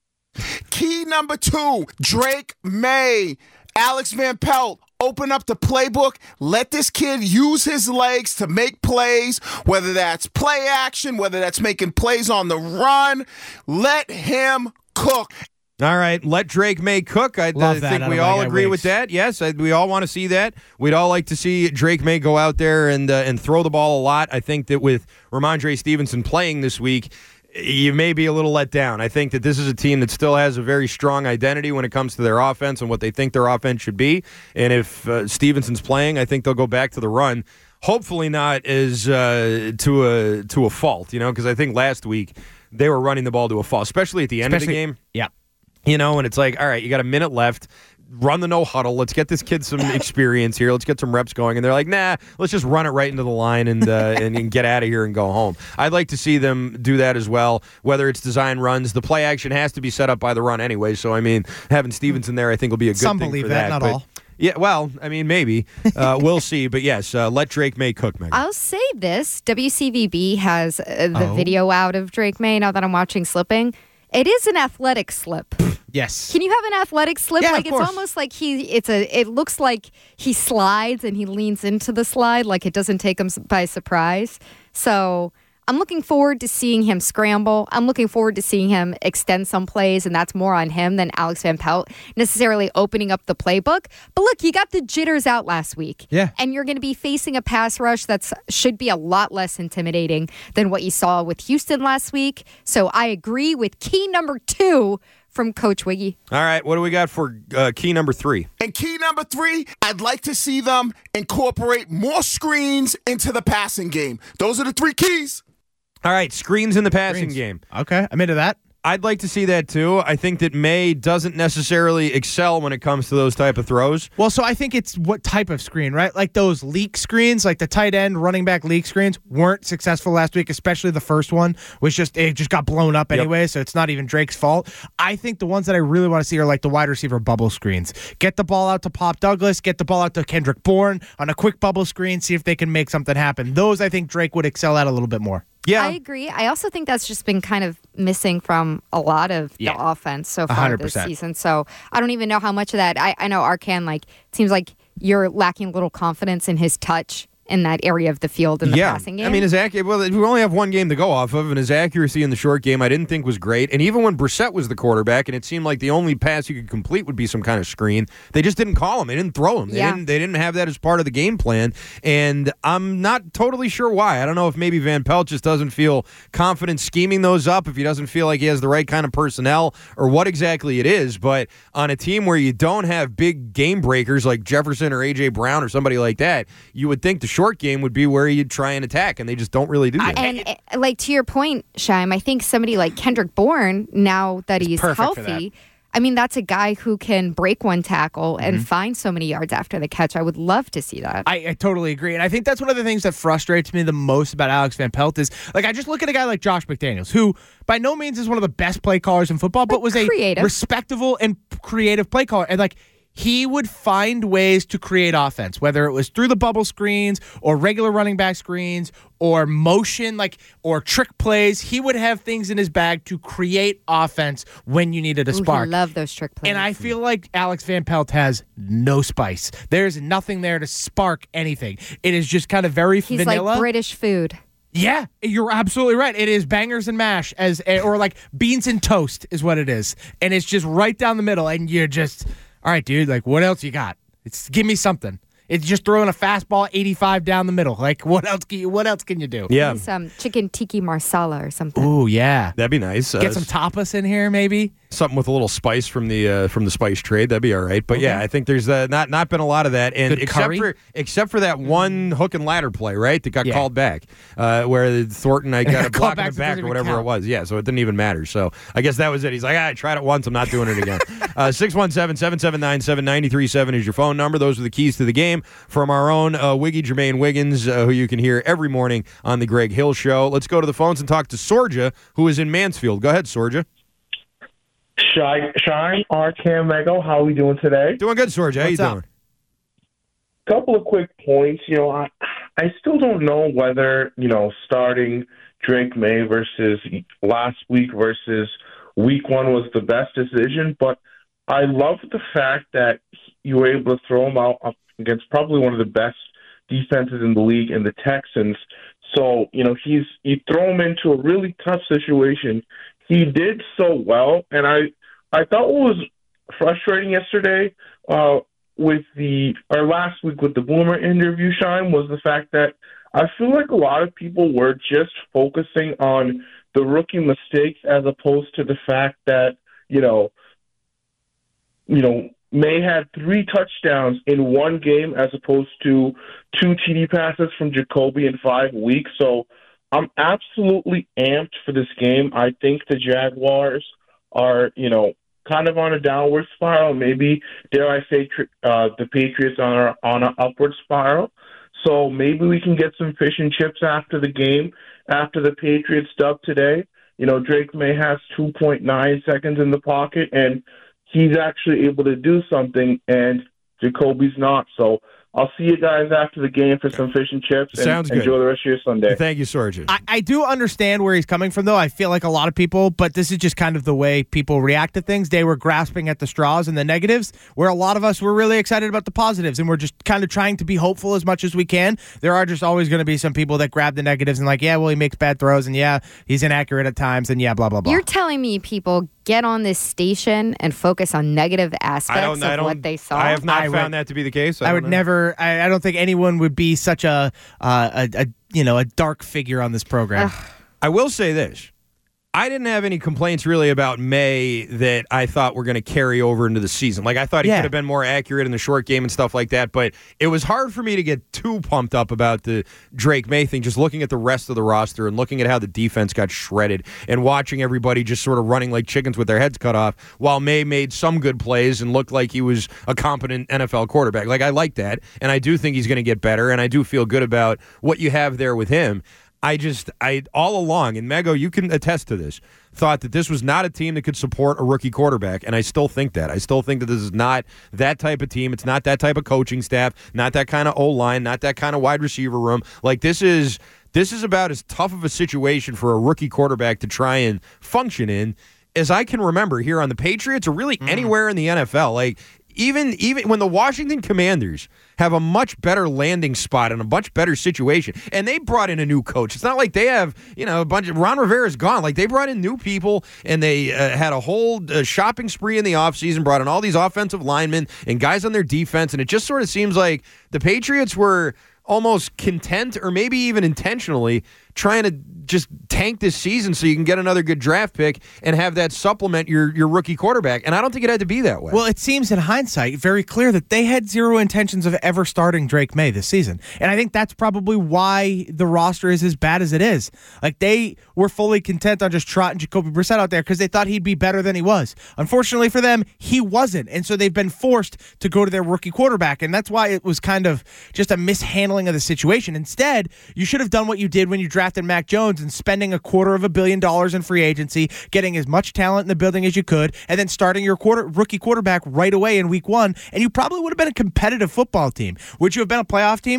Key number two, Drake May. Alex Van Pelt, open up the playbook. Let this kid use his legs to make plays, whether that's play action, whether that's making plays on the run. Let him cook. All right, let Drake May cook. I Love uh, that think out we of my all guy agree Wiggs. with that. Yes, I, we all want to see that. We'd all like to see Drake May go out there and uh, and throw the ball a lot. I think that with Ramondre Stevenson playing this week, you may be a little let down. I think that this is a team that still has a very strong identity when it comes to their offense and what they think their offense should be. And if uh, Stevenson's playing, I think they'll go back to the run. Hopefully not as uh, to a to a fault, you know, because I think last week they were running the ball to a fault, especially at the end Especially- of the game. Yeah. You know, and it's like, all right, you got a minute left. Run the no huddle. Let's get this kid some experience here. Let's get some reps going. And they're like, nah, let's just run it right into the line and uh, and, and get out of here and go home. I'd like to see them do that as well, whether it's design runs. The play action has to be set up by the run anyway. So, I mean, having Stevenson there, I think will be a good Some thing believe for that, that. not But, all. Yeah, well, I mean, maybe. Uh, we'll see. But yes, uh, let Drake May cook, Megan. I'll say this. W C V B has uh, the Oh. video out of Drake May now that I'm watching slipping. It is an athletic slip. Yes. Can you have an athletic slip? Yeah, like of it's course. almost like he it's a it looks like he slides and he leans into the slide, like it doesn't take him s- by surprise. So I'm looking forward to seeing him scramble. I'm looking forward to seeing him extend some plays, and that's more on him than Alex Van Pelt necessarily opening up the playbook. But look, you got the jitters out last week. Yeah. And you're going to be facing a pass rush that should be a lot less intimidating than what you saw with Houston last week. So I agree with key number two from Coach Wiggy. All right, what do we got for uh, key number three? And key number three, I'd like to see them incorporate more screens into the passing game. Those are the three keys. All right, screens in the passing Screens. game. Okay, I'm into that. I'd like to see that too. I think that May doesn't necessarily excel when it comes to those type of throws. Well, so I think it's what type of screen, right? Like those leak screens, like the tight end, running back leak screens, weren't successful last week, especially the first one, was just, it just got blown up anyway, so it's not even Drake's fault. I think the ones that I really want to see are like the wide receiver bubble screens. Get the ball out to Pop Douglas, get the ball out to Kendrick Bourne on a quick bubble screen, see if they can make something happen. Those I think Drake would excel at a little bit more. Yeah. I agree. I also think that's just been kind of missing from a lot of Yeah. the offense so far one hundred this percent. season. So I don't even know how much of that. I, I know Arcan, like, it seems like you're lacking a little confidence in his touch in that area of the field in the yeah. passing game. I mean, his ac- well, we only have one game to go off of, and his accuracy in the short game I didn't think was great. And even when Brissett was the quarterback, and it seemed like the only pass you could complete would be some kind of screen, they just didn't call him. They didn't throw him. They Yeah. didn't. They didn't have that as part of the game plan. And I'm not totally sure why. I don't know if maybe Van Pelt just doesn't feel confident scheming those up, if he doesn't feel like he has the right kind of personnel, or what exactly it is. But on a team where you don't have big game breakers like Jefferson or A J Brown or somebody like that, you would think the short game would be where you'd try and attack, and they just don't really do that. And uh, like to your point, Shaim, I think somebody like Kendrick Bourne, now that he's perfect for healthy, I mean, that's a guy who can break one tackle and Mm-hmm. find so many yards after the catch. I would love to see that. I, I totally agree. And I think that's one of the things that frustrates me the most about Alex Van Pelt is, like, I just look at a guy like Josh McDaniels, who by no means is one of the best play callers in football, but was a creative. respectable and creative play caller. And, like, he would find ways to create offense, whether it was through the bubble screens or regular running back screens or motion, like, or trick plays. He would have things in his bag to create offense when you needed a Ooh, spark. I love those trick plays. And I feel like Alex Van Pelt has no spice. There's nothing there to spark anything. It is just kind of very he's vanilla. like British food. Yeah, you're absolutely right. It is bangers and mash, as or like beans and toast is what it is. And it's just right down the middle, and you're just, all right, dude, like, what else you got? It's give me something. It's just throwing a fastball eighty-five down the middle. Like, what else can you, what else can you do? Yeah. Some chicken tiki marsala or something. Ooh, yeah. That'd be nice. Get Uh, some tapas in here, maybe. Something with a little spice from the uh, from the spice trade. That'd be all right. But Okay. yeah, I think there's uh, not not been a lot of that. And Good except curry? for except for that one hook and ladder play, right? That got Yeah. called back, uh, where Thornton I got a got block called in back, the so it back doesn't or even whatever it count. was. Yeah, so it didn't even matter. So I guess that was it. He's like, ah, I tried it once. I'm not doing it again. uh, six one seven, seven seven nine, seven nine three seven is your phone number. Those are the keys to the game from our own uh, Wiggy Jermaine Wiggins, uh, who you can hear every morning on the Greg Hill Show. Let's go to the phones and talk to Sorja, who is in Mansfield. Go ahead, Sorja. Shine, Shine, Arcam Mego, how are we doing today? Doing good, Sorja. How What's you up? doing? Couple of quick points. You know, I, I still don't know whether, you know, starting Drake May versus last week versus week one was the best decision, but I love the fact that you were able to throw him out up against probably one of the best defenses in the league in the Texans. So, you know, he's you throw him into a really tough situation. He did so well, and I I thought what was frustrating yesterday uh, with the or last week with the Boomer interview, Shine, was the fact that I feel like a lot of people were just focusing on the rookie mistakes as opposed to the fact that you know you know May had three touchdowns in one game as opposed to two T D passes from Jacoby in five weeks. So I'm absolutely amped for this game. I think the Jaguars are, you know, kind of on a downward spiral. Maybe, dare I say, uh, the Patriots are on an upward spiral. So maybe we can get some fish and chips after the game, after the Patriots dub today. You know, Drake May has two point nine seconds in the pocket, and he's actually able to do something, and Jacoby's not. So I'll see you guys after the game for some fish and chips. And Sounds good. Enjoy the rest of your Sunday. Thank you, Sorja. I, I do understand where he's coming from, though. I feel like a lot of people, but this is just kind of the way people react to things. They were grasping at the straws and the negatives, where a lot of us were really excited about the positives, and we're just kind of trying to be hopeful as much as we can. There are just always going to be some people that grab the negatives and like, yeah, well, he makes bad throws, and yeah, he's inaccurate at times, and yeah, blah, blah, blah. You're telling me people get on this station and focus on negative aspects I don't, of I don't, what they saw? I have not I found would- that to be the case. I, I don't would know. never, I, I don't think anyone would be such a, uh, a, a, you know, a dark figure on this program. I will say this. I didn't have any complaints really about May that I thought were going to carry over into the season. Like, I thought he Yeah. could have been more accurate in the short game and stuff like that, but it was hard for me to get too pumped up about the Drake May thing, just looking at the rest of the roster and looking at how the defense got shredded and watching everybody just sort of running like chickens with their heads cut off while May made some good plays and looked like he was a competent N F L quarterback. Like, I like that, and I do think he's going to get better, and I do feel good about what you have there with him. I just, I all along, and Mego, you can attest to this, thought that this was not a team that could support a rookie quarterback, and I still think that. I still think that this is not that type of team. It's not that type of coaching staff, not that kind of O-line, not that kind of wide receiver room. Like, this is this is about as tough of a situation for a rookie quarterback to try and function in as I can remember here on the Patriots or really Mm. anywhere in the N F L. Like, Even even when the Washington Commanders have a much better landing spot and a much better situation, and they brought in a new coach. It's not like they have, you know, a bunch of Ron Rivera's gone. Like, they brought in new people, and they uh, had a whole uh, shopping spree in the offseason, brought in all these offensive linemen and guys on their defense, and it just sort of seems like the Patriots were almost content or maybe even intentionally trying to just tank this season so you can get another good draft pick and have that supplement your your rookie quarterback. And I don't think it had to be that way. Well, it seems in hindsight very clear that they had zero intentions of ever starting Drake May this season. And I think that's probably why the roster is as bad as it is. Like, they were fully content on just trotting Jacoby Brissett out there because they thought he'd be better than he was. Unfortunately for them, he wasn't. And so they've been forced to go to their rookie quarterback. And that's why it was kind of just a mishandling of the situation. Instead, you should have done what you did when you drafted Mac Jones and spending a quarter of a billion dollars in free agency, getting as much talent in the building as you could, and then starting your quarter rookie quarterback right away in week one, and you probably would have been a competitive football team. Would you have been a playoff team?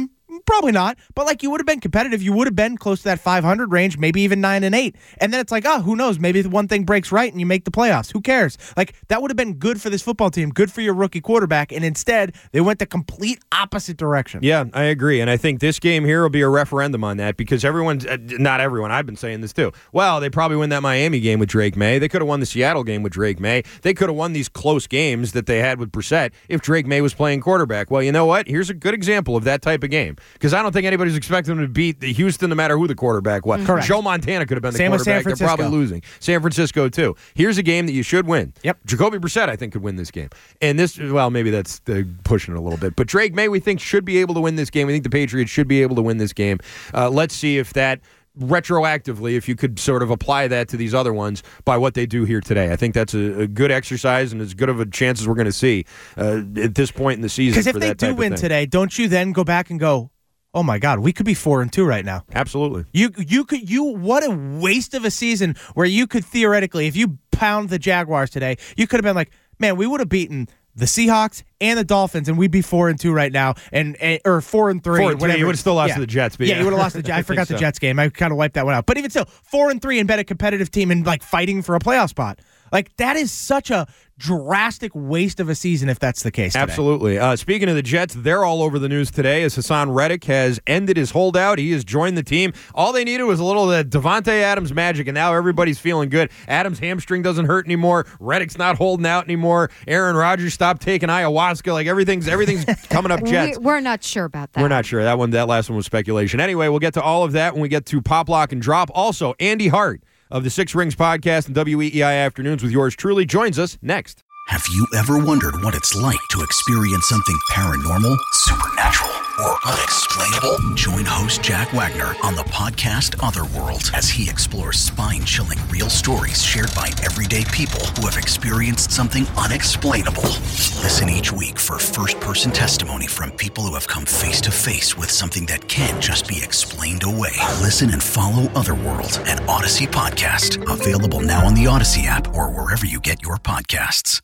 Probably not, but like you would have been competitive. You would have been close to that five hundred range, maybe even nine and eight. And then it's like, oh, who knows? Maybe the one thing breaks right and you make the playoffs. Who cares? Like that would have been good for this football team, good for your rookie quarterback. And instead, they went the complete opposite direction. Yeah, I agree. And I think this game here will be a referendum on that because everyone's, uh, not everyone, I've been saying this too. Well, they probably win that Miami game with Drake May. They could have won the Seattle game with Drake May. They could have won these close games that they had with Brissett if Drake May was playing quarterback. Well, you know what? Here's a good example of that type of game because I don't think anybody's expecting them to beat Houston no matter who the quarterback was. Correct. Joe Montana could have been the Same with San quarterback. They're Francisco. probably losing. San Francisco, too. Here's a game that you should win. Yep. Jacoby Brissett, I think, could win this game. And this, well, maybe that's uh, pushing it a little bit. But Drake May, we think, should be able to win this game. We think the Patriots should be able to win this game. Uh, let's see if that retroactively, if you could sort of apply that to these other ones by what they do here today. I think that's a, a good exercise and as good of a chance as we're going to see uh, at this point in the season. Because if for they that do type of win thing. today, don't you then go back and go, oh my God, we could be four and two right now. Absolutely. You you could you what a waste of a season where you could theoretically, if you pound the Jaguars today, you could have been like, man, we would have beaten the Seahawks and the Dolphins, and we'd be four and two right now, and, and or four and three. Four and three, whatever. you would have still lost yeah. to the Jets. But yeah, yeah, you would have lost the Jets. I, I forgot the so. Jets game. I kind of wiped that one out. But even still, four and three and been a competitive team and like fighting for a playoff spot. Like that is such a drastic waste of a season if that's the case today. Absolutely. Uh, speaking of the Jets, they're all over the news today as Hassan Reddick has ended his holdout. He has joined the team. All they needed was a little of the Devontae Adams magic, and now everybody's feeling good. Adams' hamstring doesn't hurt anymore. Reddick's not holding out anymore. Aaron Rodgers stopped taking ayahuasca. Like everything's everything's coming up Jets. We, we're not sure about that. We're not sure. That one, that last one was speculation. Anyway, we'll get to all of that when we get to Pop, Lock, and Drop. Also, Andy Hart of the Six Rings podcast and W E E I Afternoons with yours truly joins us next. Have you ever wondered what it's like to experience something paranormal, supernatural, or unexplainable? Join host Jack Wagner on the podcast Otherworld as he explores spine-chilling real stories shared by everyday people who have experienced something unexplainable. Listen each week for first-person testimony from people who have come face-to-face with something that can't just be explained away. Listen and follow Otherworld, an Odyssey podcast. Available now on the Odyssey app or wherever you get your podcasts.